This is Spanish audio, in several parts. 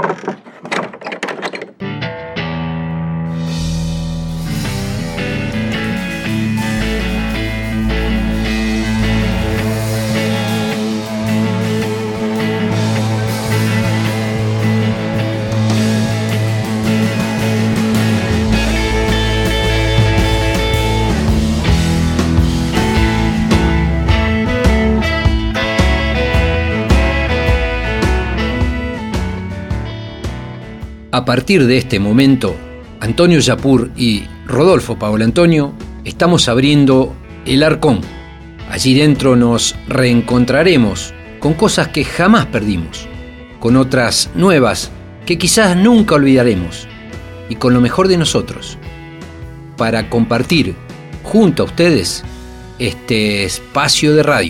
A partir de este momento, Antonio Yapur y Rodolfo Paolo Antonio estamos abriendo El Arcón. Allí dentro nos reencontraremos con cosas que jamás perdimos, con otras nuevas que quizás nunca olvidaremos y con lo mejor de nosotros, para compartir junto a ustedes este espacio de radio.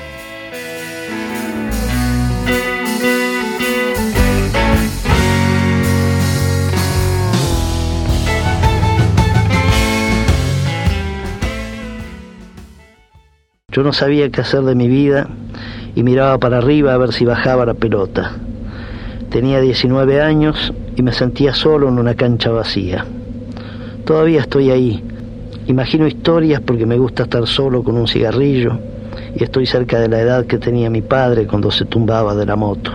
Yo no sabía qué hacer de mi vida y miraba para arriba a ver si bajaba la pelota. Tenía 19 años y me sentía solo en una cancha vacía. Todavía estoy ahí. Imagino historias porque me gusta estar solo con un cigarrillo y estoy cerca de la edad que tenía mi padre cuando se tumbaba de la moto.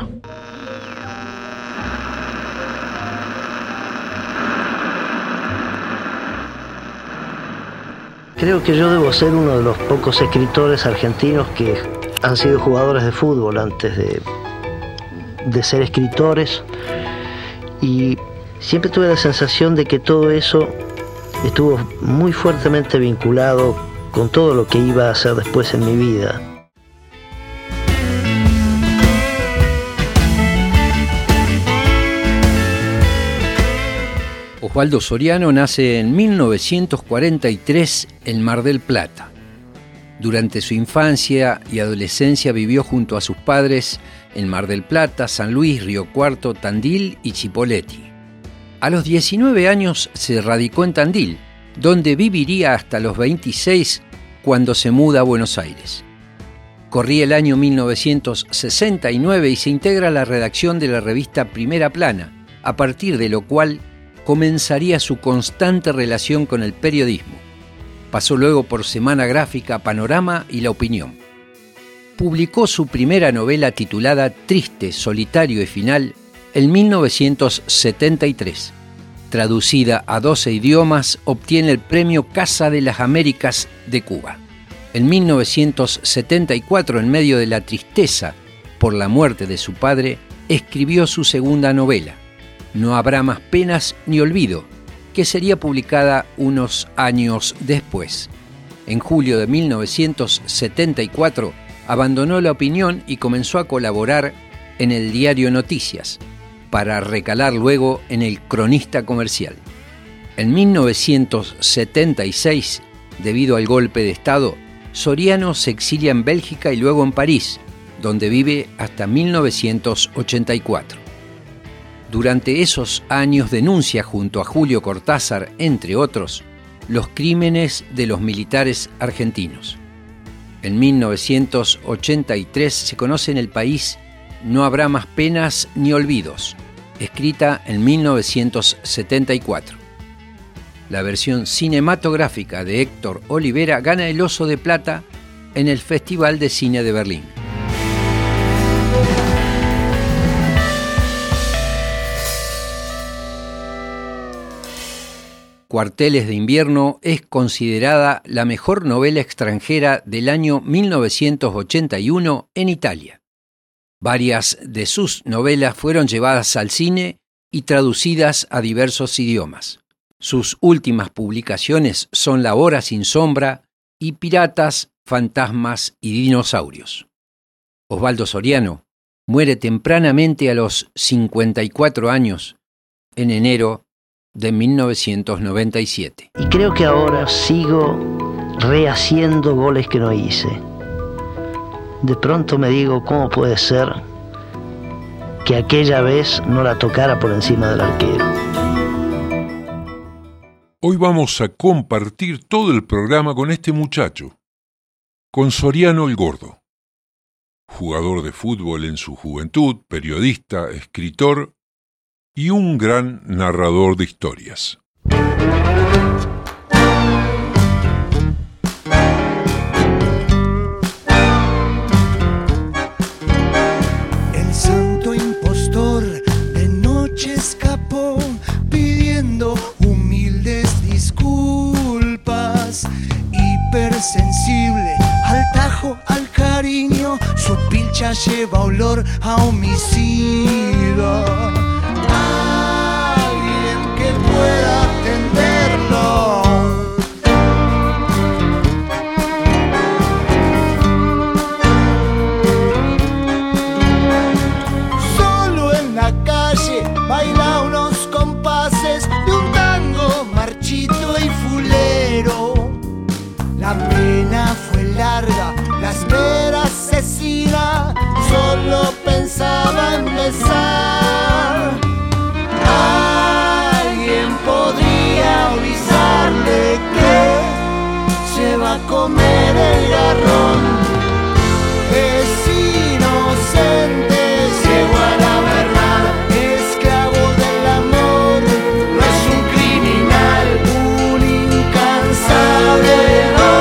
Creo que yo debo ser uno de los pocos escritores argentinos que han sido jugadores de fútbol antes de ser escritores, y siempre tuve la sensación de que todo eso estuvo muy fuertemente vinculado con todo lo que iba a hacer después en mi vida. Osvaldo Soriano nace en 1943 en Mar del Plata. Durante su infancia y adolescencia vivió junto a sus padres en Mar del Plata, San Luis, Río Cuarto, Tandil y Chipoleti. A los 19 años se radicó en Tandil, donde viviría hasta los 26 cuando se muda a Buenos Aires. Corría el año 1969 y se integra a la redacción de la revista Primera Plana, a partir de lo cual comenzaría su constante relación con el periodismo. Pasó luego por Semana Gráfica, Panorama y La Opinión. Publicó su primera novela titulada Triste, Solitario y Final en 1973. Traducida a 12 idiomas, obtiene el premio Casa de las Américas de Cuba. En 1974, en medio de la tristeza por la muerte de su padre, escribió su segunda novela, No habrá más penas ni olvido, que sería publicada unos años después. En julio de 1974 abandonó La Opinión y comenzó a colaborar en el diario Noticias, para recalar luego en el Cronista Comercial. En 1976, debido al golpe de Estado, Soriano se exilia en Bélgica y luego en París, donde vive hasta 1984. Durante esos años denuncia junto a Julio Cortázar, entre otros, los crímenes de los militares argentinos. En 1983 se conoce en el país No habrá más penas ni olvidos, escrita en 1974. La versión cinematográfica de Héctor Olivera gana el Oso de Plata en el Festival de Cine de Berlín. Cuarteles de invierno es considerada la mejor novela extranjera del año 1981 en Italia. Varias de sus novelas fueron llevadas al cine y traducidas a diversos idiomas. Sus últimas publicaciones son La Hora sin sombra y Piratas, Fantasmas y Dinosaurios. Osvaldo Soriano muere tempranamente a los 54 años en enero de 1997. Y creo que ahora sigo rehaciendo goles que no hice. De pronto me digo, ¿cómo puede ser que aquella vez no la tocara por encima del arquero? Hoy vamos a compartir todo el programa con este muchacho, con Soriano el Gordo. Jugador de fútbol en su juventud, periodista, escritor y un gran narrador de historias. El santo impostor de noche escapó pidiendo humildes disculpas. Hipersensible al tajo, al cariño, su pilcha lleva olor a homicidio. Alguien que pueda atenderlo. Solo en la calle baila unos compases de un tango marchito y fulero. La pena fue larga, la espera asesina, solo pensaba en besar. Alguien podría avisarle que se va a comer el garrón. Es inocente, llegó a la verdad, esclavo del amor, no es un criminal, un incansable.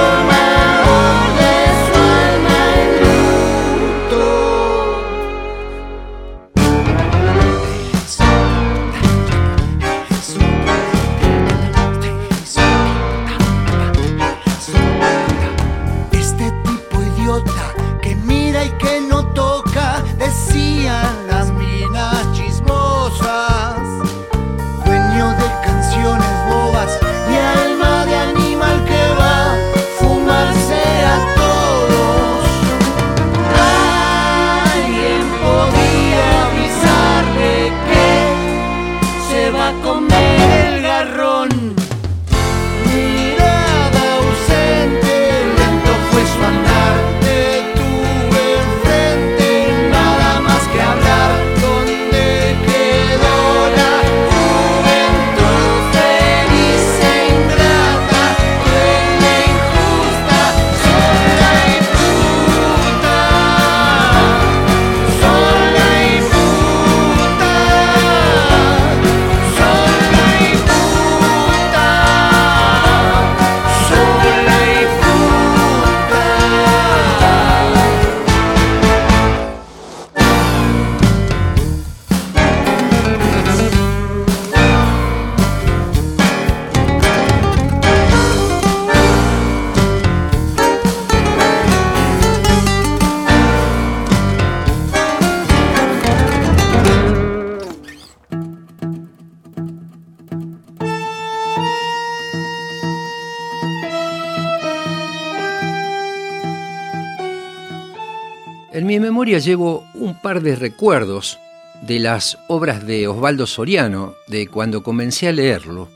En mi memoria llevo un par de recuerdos de las obras de Osvaldo Soriano, de cuando comencé a leerlo.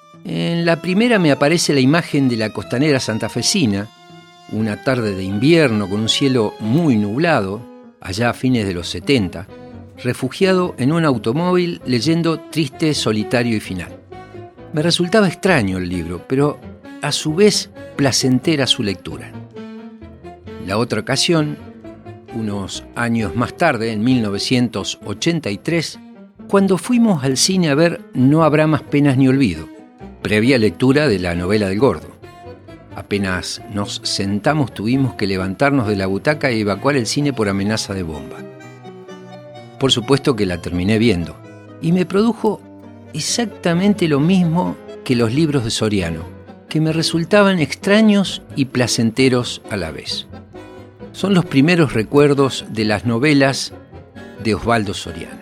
En la primera me aparece la imagen de la costanera santafesina, una tarde de invierno con un cielo muy nublado, allá a fines de los 70, refugiado en un automóvil leyendo Triste, solitario y final. Me resultaba extraño el libro, pero a su vez placentera su lectura. La otra ocasión, unos años más tarde, en 1983, cuando fuimos al cine a ver No habrá más penas ni olvido, previa lectura de la novela del Gordo. Apenas nos sentamos tuvimos que levantarnos de la butaca y evacuar el cine por amenaza de bomba. Por supuesto que la terminé viendo, y me produjo exactamente lo mismo que los libros de Soriano, que me resultaban extraños y placenteros a la vez. Son los primeros recuerdos de las novelas de Osvaldo Soriano.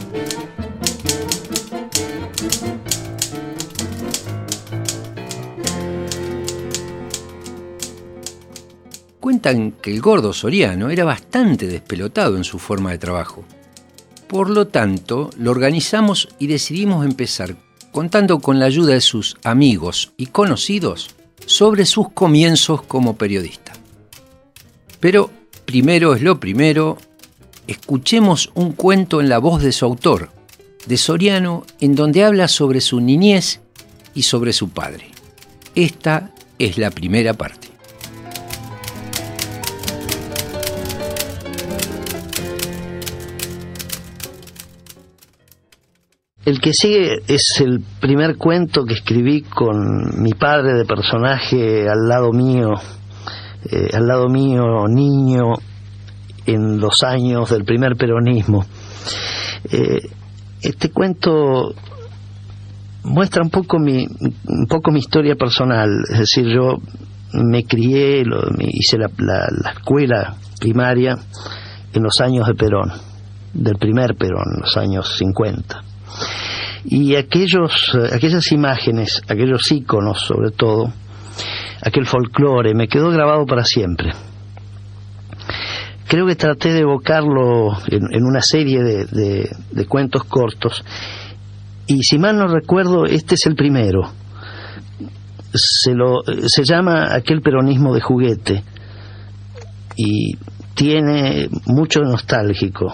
Cuentan que el Gordo Soriano era bastante despelotado en su forma de trabajo. Por lo tanto, lo organizamos y decidimos empezar, contando con la ayuda de sus amigos y conocidos, sobre sus comienzos como periodista. Pero primero es lo primero, escuchemos un cuento en la voz de su autor, de Soriano, en donde habla sobre su niñez y sobre su padre. Esta es la primera parte. El que sigue es el primer cuento que escribí con mi padre de personaje al lado mío niño, en los años del primer peronismo. Este cuento muestra un poco mi historia personal, es decir, yo me crié, hice la escuela primaria en los años de Perón, del primer Perón, en los años 50. Y aquellas imágenes, aquellos íconos sobre todo, aquel folclore, me quedó grabado para siempre. Creo que traté de evocarlo en una serie de cuentos cortos, y si mal no recuerdo, este es el primero. Se llama Aquel peronismo de juguete, y tiene mucho nostálgico.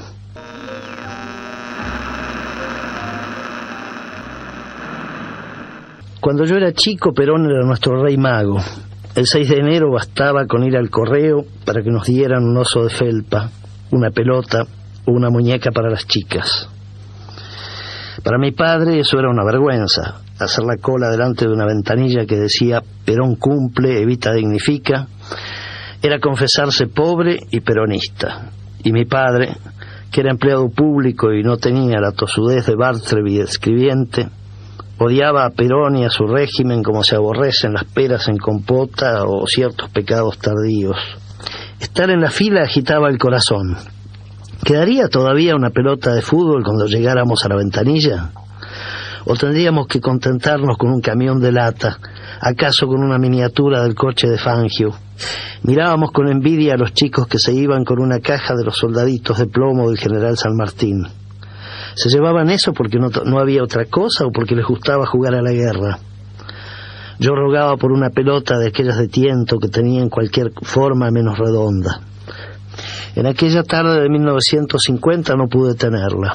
Cuando yo era chico, Perón era nuestro rey mago. El 6 de enero bastaba con ir al correo para que nos dieran un oso de felpa, una pelota o una muñeca para las chicas. Para mi padre eso era una vergüenza, hacer la cola delante de una ventanilla que decía Perón cumple, Evita dignifica, era confesarse pobre y peronista. Y mi padre, que era empleado público y no tenía la tosudez de Bartleby escribiente, odiaba a Perón y a su régimen como se aborrecen las peras en compota o ciertos pecados tardíos. Estar en la fila agitaba el corazón. ¿Quedaría todavía una pelota de fútbol cuando llegáramos a la ventanilla? ¿O tendríamos que contentarnos con un camión de lata, acaso con una miniatura del coche de Fangio? Mirábamos con envidia a los chicos que se iban con una caja de los soldaditos de plomo del general San Martín. ¿Se llevaban eso porque no había otra cosa o porque les gustaba jugar a la guerra? Yo rogaba por una pelota de aquellas de tiento que tenían cualquier forma menos redonda. En aquella tarde de 1950 no pude tenerla.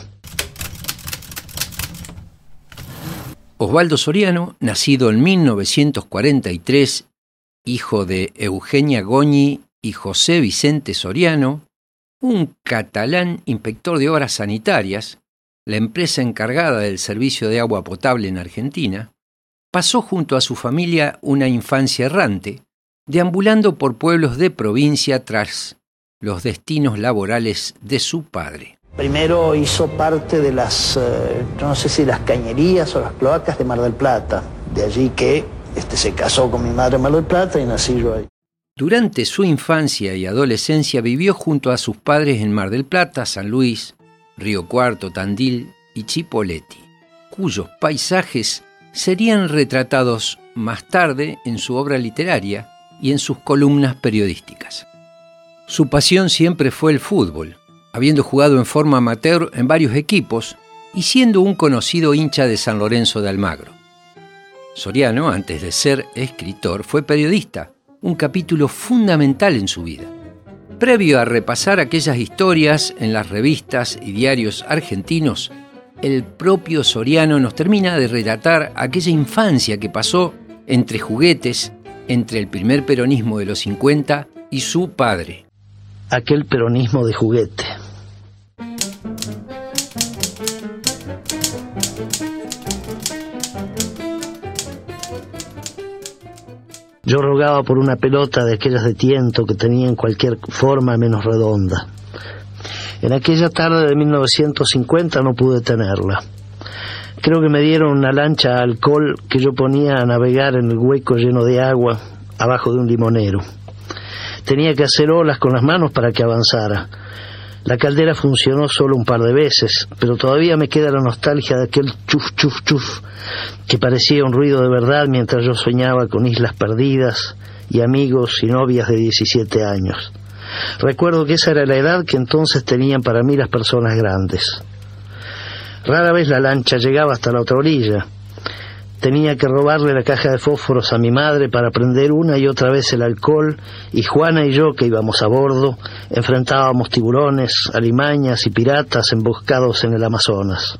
Osvaldo Soriano, nacido en 1943, hijo de Eugenia Goñi y José Vicente Soriano, un catalán inspector de obras sanitarias, la empresa encargada del servicio de agua potable en Argentina, pasó junto a su familia una infancia errante, deambulando por pueblos de provincia tras los destinos laborales de su padre. Primero hizo parte de las, no sé si las cañerías o las cloacas de Mar del Plata. De allí que se casó con mi madre en Mar del Plata y nací yo ahí. Durante su infancia y adolescencia vivió junto a sus padres en Mar del Plata, San Luis, Río Cuarto, Tandil y Chipoleti, cuyos paisajes serían retratados más tarde en su obra literaria y en sus columnas periodísticas. Su pasión siempre fue el fútbol, habiendo jugado en forma amateur en varios equipos y siendo un conocido hincha de San Lorenzo de Almagro. Soriano, antes de ser escritor, fue periodista, un capítulo fundamental en su vida. Previo a repasar aquellas historias en las revistas y diarios argentinos, el propio Soriano nos termina de relatar aquella infancia que pasó entre juguetes, entre el primer peronismo de los 50 y su padre. Aquel peronismo de juguete. Yo rogaba por una pelota de aquellas de tiento que tenían cualquier forma menos redonda. En aquella tarde de 1950 no pude tenerla. Creo que me dieron una lancha a alcohol que yo ponía a navegar en el hueco lleno de agua abajo de un limonero. Tenía que hacer olas con las manos para que avanzara. La caldera funcionó solo un par de veces, pero todavía me queda la nostalgia de aquel chuf, chuf, chuf, que parecía un ruido de verdad mientras yo soñaba con islas perdidas y amigos y novias de 17 años. Recuerdo que esa era la edad que entonces tenían para mí las personas grandes. Rara vez la lancha llegaba hasta la otra orilla. Tenía que robarle la caja de fósforos a mi madre para prender una y otra vez el alcohol, y Juana y yo, que íbamos a bordo, enfrentábamos tiburones, alimañas y piratas emboscados en el Amazonas.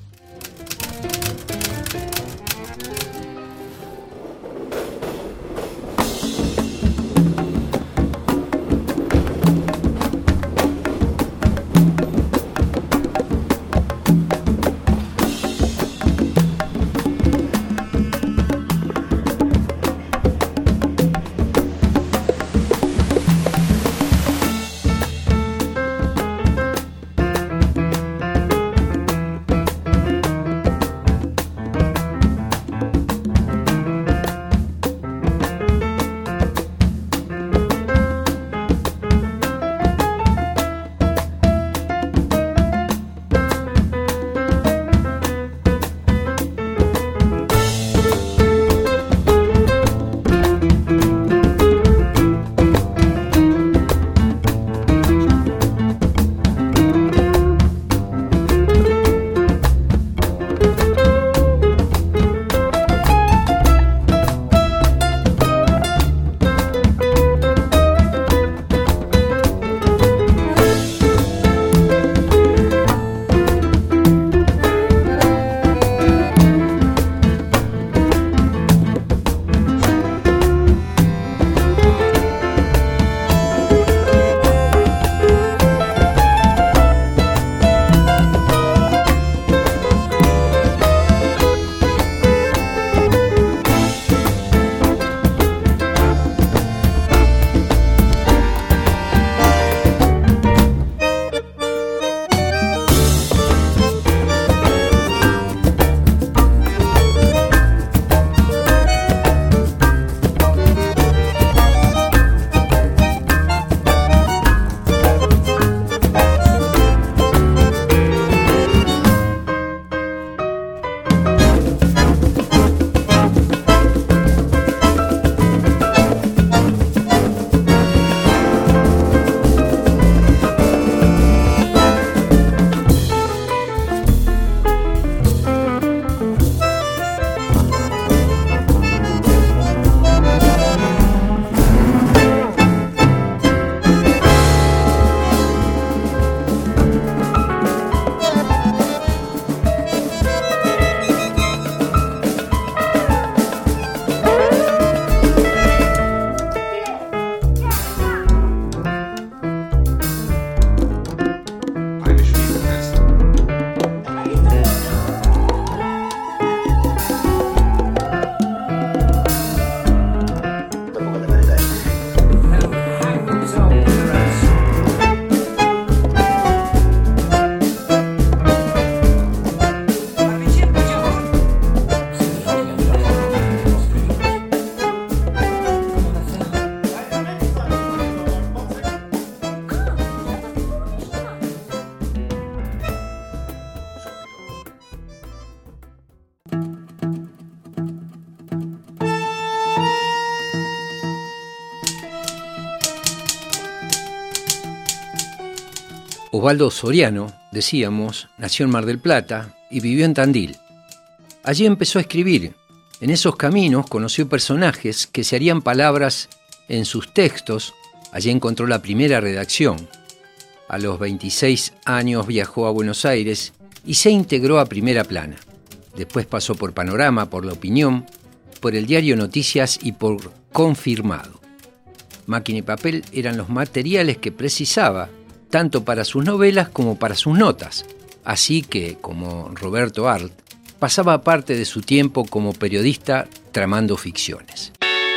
Osvaldo Soriano, decíamos, nació en Mar del Plata y vivió en Tandil. Allí empezó a escribir. En esos caminos conoció personajes que se harían palabras en sus textos. Allí encontró la primera redacción. A los 26 años viajó a Buenos Aires y se integró a Primera Plana. Después pasó por Panorama, por La Opinión, por el diario Noticias y por Confirmado. Máquina y papel eran los materiales que precisaba, tanto para sus novelas como para sus notas. Así que, como Roberto Arlt, pasaba parte de su tiempo como periodista tramando ficciones.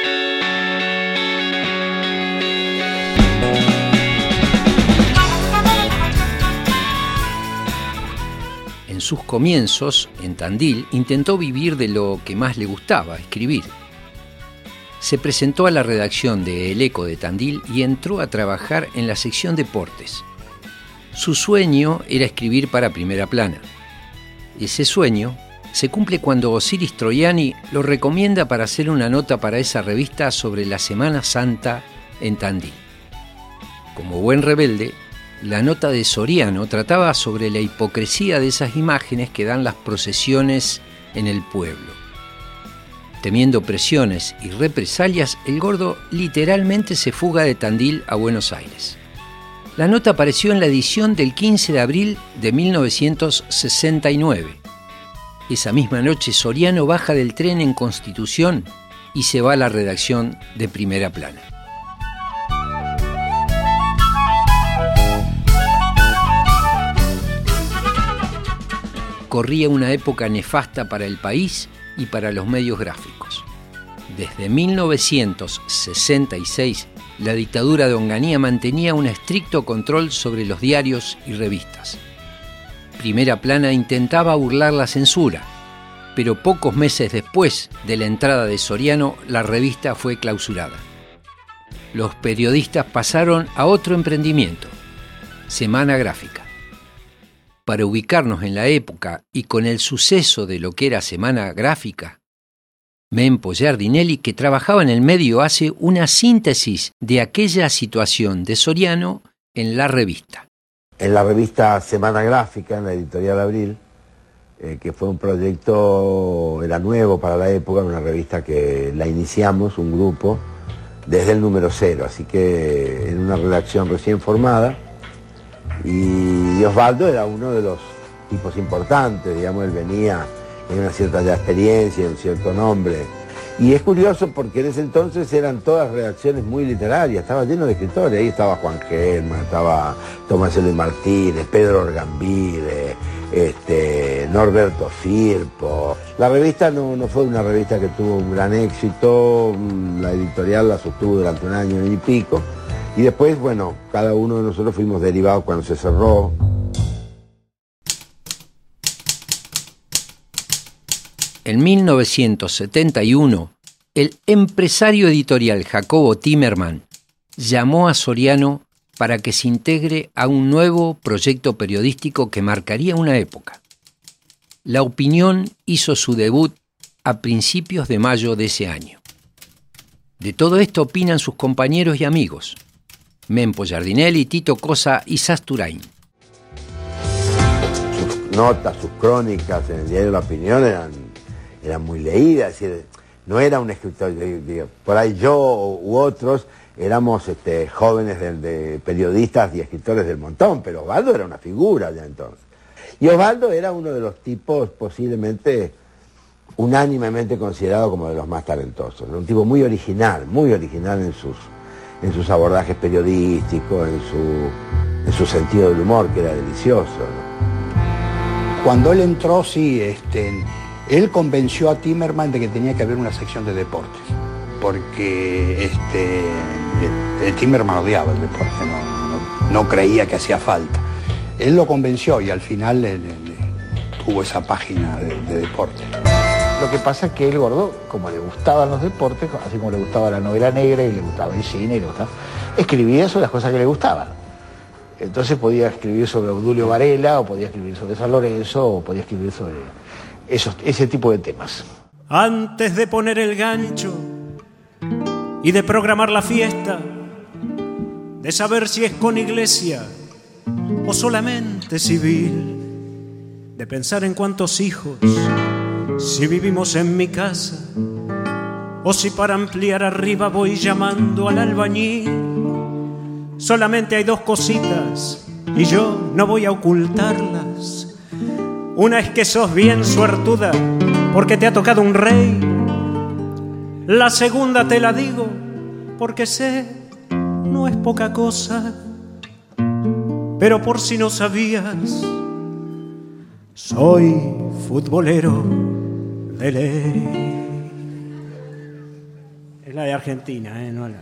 En sus comienzos, en Tandil, intentó vivir de lo que más le gustaba, escribir. Se presentó a la redacción de El Eco de Tandil y entró a trabajar en la sección Deportes. Su sueño era escribir para Primera Plana. Ese sueño se cumple cuando Osiris Troiani lo recomienda para hacer una nota para esa revista sobre la Semana Santa en Tandil. Como buen rebelde, la nota de Soriano trataba sobre la hipocresía de esas imágenes que dan las procesiones en el pueblo. Temiendo presiones y represalias, el gordo literalmente se fuga de Tandil a Buenos Aires. La nota apareció en la edición del 15 de abril de 1969. Esa misma noche Soriano baja del tren en Constitución y se va a la redacción de Primera Plana. Corría una época nefasta para el país y para los medios gráficos. Desde 1966, la dictadura de Onganía mantenía un estricto control sobre los diarios y revistas. Primera Plana intentaba burlar la censura, pero pocos meses después de la entrada de Soriano, la revista fue clausurada. Los periodistas pasaron a otro emprendimiento, Semana Gráfica. Para ubicarnos en la época y con el suceso de lo que era Semana Gráfica, Mempo Giardinelli, que trabajaba en el medio, hace una síntesis de aquella situación de Soriano en la revista. En la revista Semana Gráfica, en la editorial Abril, que fue un proyecto, era nuevo para la época, una revista que la iniciamos, un grupo, desde el número 0, así que en una redacción recién formada. Y Osvaldo era uno de los tipos importantes, digamos, él venía en una cierta ya experiencia, un cierto nombre. Y es curioso porque en ese entonces eran todas redacciones muy literarias, estaba lleno de escritores, ahí estaba Juan Gelman, estaba Tomás Eloy Martínez, Pedro Orgambide, Norberto Firpo. La revista no fue una revista que tuvo un gran éxito, la editorial la sostuvo durante un año y pico. Y después, bueno, cada uno de nosotros fuimos derivados cuando se cerró. En 1971, el empresario editorial Jacobo Timerman llamó a Soriano para que se integre a un nuevo proyecto periodístico que marcaría una época. La Opinión hizo su debut a principios de mayo de ese año. De todo esto opinan sus compañeros y amigos, Mempo Giardinelli, Tito Cosa y Sasturain. Sus notas, sus crónicas en el diario La Opinión eran muy leídas, es decir, no era un escritor, por ahí yo u otros éramos jóvenes de periodistas y escritores del montón, pero Osvaldo era una figura ya entonces. Y Osvaldo era uno de los tipos posiblemente unánimemente considerado como de los más talentosos, ¿no? Un tipo muy original en sus abordajes periodísticos, en su sentido del humor, que era delicioso, ¿no? Cuando él entró, sí, él convenció a Timerman de que tenía que haber una sección de deportes, porque Timerman odiaba el deporte, no creía que hacía falta. Él lo convenció y al final tuvo esa página de deportes. Lo que pasa es que el gordo, como le gustaban los deportes, así como le gustaba la novela negra y le gustaba el cine, y le gustaba, escribía sobre las cosas que le gustaban. Entonces podía escribir sobre Obdulio Varela, o podía escribir sobre San Lorenzo, o podía escribir sobre ese tipo de temas. Antes de poner el gancho y de programar la fiesta, de saber si es con iglesia o solamente civil, de pensar en cuántos hijos, si vivimos en mi casa, o si para ampliar arriba voy llamando al albañil. Solamente hay dos cositas y yo no voy a ocultarlas. Una es que sos bien suertuda porque te ha tocado un rey. La segunda te la digo porque sé, no es poca cosa, pero por si no sabías, soy futbolero de ley. Es la de Argentina, no la...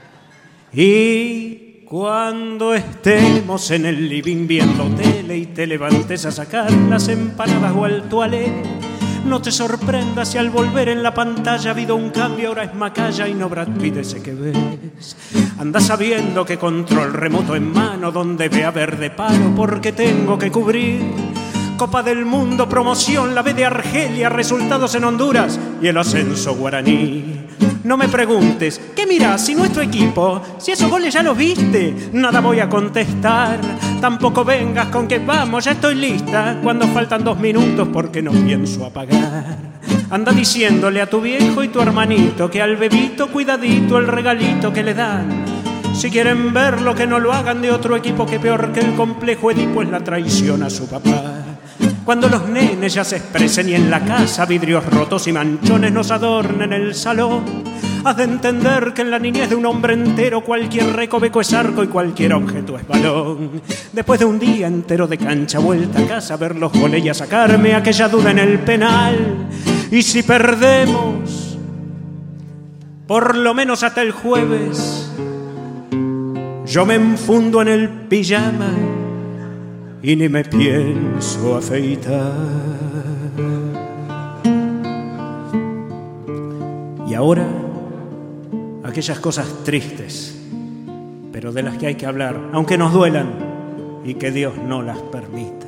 Y cuando estemos en el living viendo tele y te levantes a sacar las empanadas o al toilet, no te sorprendas si al volver en la pantalla ha habido un cambio, ahora es Macaya y no Brad Pitt ese que ves. Anda sabiendo que control remoto en mano, donde vea verde paro, porque tengo que cubrir Copa del Mundo, promoción, la B de Argelia, resultados en Honduras y el ascenso guaraní. No me preguntes, ¿qué mirás si nuestro equipo? Si esos goles ya los viste, nada voy a contestar. Tampoco vengas con que vamos, ya estoy lista, cuando faltan 2 minutos porque no pienso apagar. Anda diciéndole a tu viejo y tu hermanito que al bebito cuidadito el regalito que le dan. Si quieren verlo, que no lo hagan de otro equipo, que peor que el complejo Edipo es la traición a su papá. Cuando los nenes ya se expresen y en la casa vidrios rotos y manchones nos adornen el salón, has de entender que en la niñez de un hombre entero cualquier recoveco es arco y cualquier objeto es balón. Después de un día entero de cancha, vuelta a casa a ver los goles y a sacarme aquella duda en el penal. Y si perdemos, por lo menos hasta el jueves, yo me enfundo en el pijama y ni me pienso afeitar. Y ahora, aquellas cosas tristes, pero de las que hay que hablar, aunque nos duelan, y que Dios no las permita.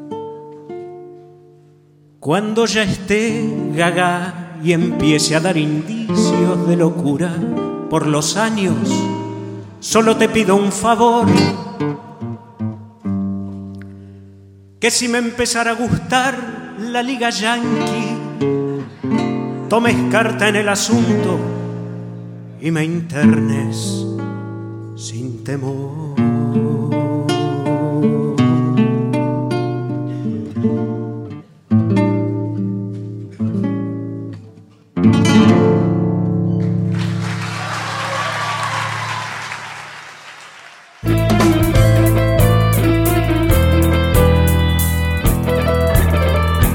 Cuando ya esté gaga y empiece a dar indicios de locura por los años, solo te pido un favor, que si me empezara a gustar la Liga Yankee, tomes carta en el asunto y me internes sin temor.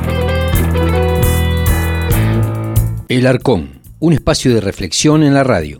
El Arcón, un espacio de reflexión en la radio.